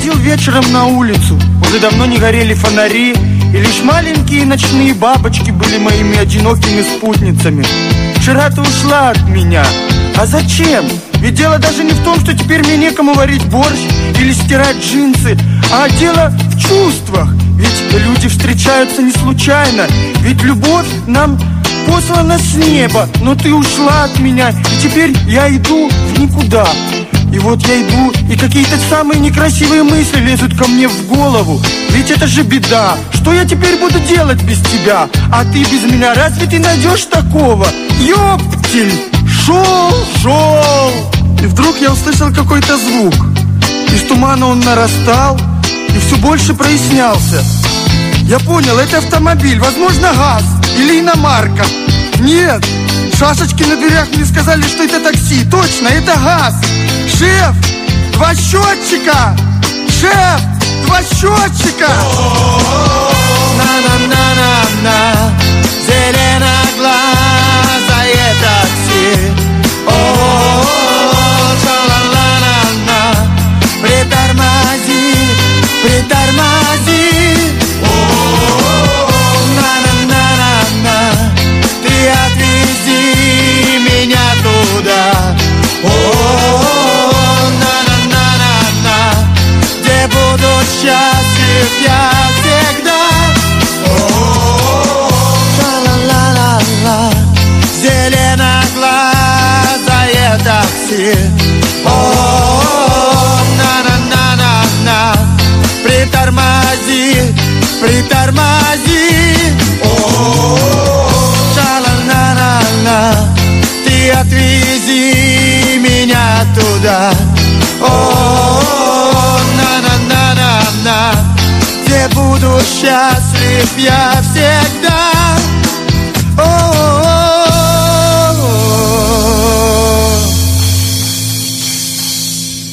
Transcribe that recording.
выходил вечером на улицу. Уже давно не горели фонари, и лишь маленькие ночные бабочки были моими одинокими спутницами. Вчера ты ушла от меня. А зачем? Ведь дело даже не в том, что теперь мне некому варить борщ или стирать джинсы, а дело в чувствах. Ведь люди встречаются не случайно. Ведь любовь нам послана с неба. Но ты ушла от меня, и теперь я иду в никуда. И вот я иду, и какие-то самые некрасивые мысли лезут ко мне в голову. Ведь это же беда. Что я теперь буду делать без тебя? А ты без меня, разве ты найдешь такого? Ёптель! Шел! И вдруг я услышал какой-то звук. Из тумана он нарастал и все больше прояснялся. Я понял, это автомобиль, возможно, ГАЗ или иномарка. Нет, шашечки на дверях мне сказали, что это такси. Точно, это ГАЗ. Шеф, 2 счетчика! Шеф, 2 счетчика! На-на-на-на-на, зеленоглазое такси. Ша-ла-ла-ла-ла, притормози, притормози. На-на-на-на-на, ты отвези меня туда. На-на-на-на-на, где буду счастлив я всегда. Ша-ла-ла-ла-ла, зеленоглазое такси. На-на-на-на-на, притормози, притормози. Ша-ла-ла-ла-ла, ты отвези